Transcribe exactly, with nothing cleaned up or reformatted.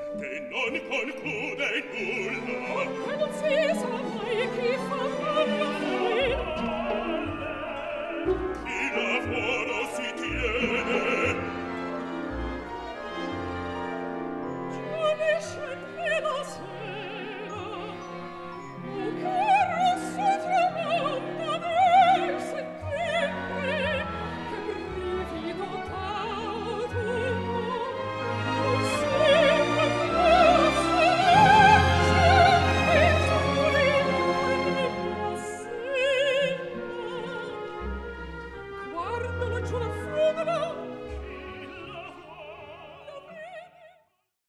che non conclude nulla. Che non si sa mai chi fa male. Chi lavora